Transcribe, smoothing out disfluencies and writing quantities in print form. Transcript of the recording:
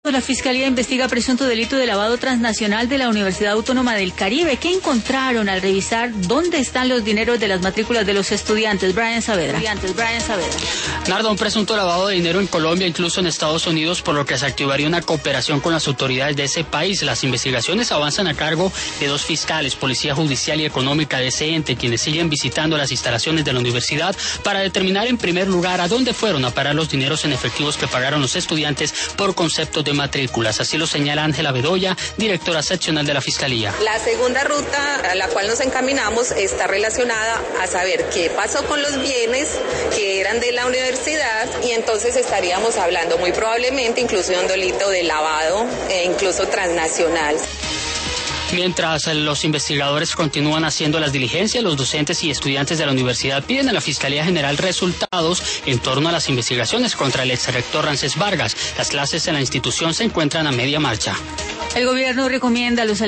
La Fiscalía investiga presunto delito de lavado transnacional de la Universidad Autónoma del Caribe. ¿Qué encontraron al revisar dónde están los dineros de las matrículas de los estudiantes? Brian Saavedra. Narda, un presunto lavado de dinero en Colombia, incluso en Estados Unidos, por lo que se activaría una cooperación con las autoridades de ese país. Las investigaciones avanzan a cargo de 2 fiscales, Policía Judicial y Económica de ese ente, quienes siguen visitando las instalaciones de la universidad para determinar en primer lugar a dónde fueron a parar los dineros en efectivos que pagaron los estudiantes por conceptos de matrículas. Así lo señala Ángela Bedoya, directora seccional de la Fiscalía. La segunda ruta a la cual nos encaminamos está relacionada a saber qué pasó con los bienes que eran de la universidad, y entonces estaríamos hablando muy probablemente incluso de un delito de lavado e incluso transnacional. Mientras los investigadores continúan haciendo las diligencias, los docentes y estudiantes de la universidad piden a la Fiscalía General resultados en torno a las investigaciones contra el exrector Rancés Vargas. Las clases en la institución se encuentran a media marcha. El gobierno recomienda a los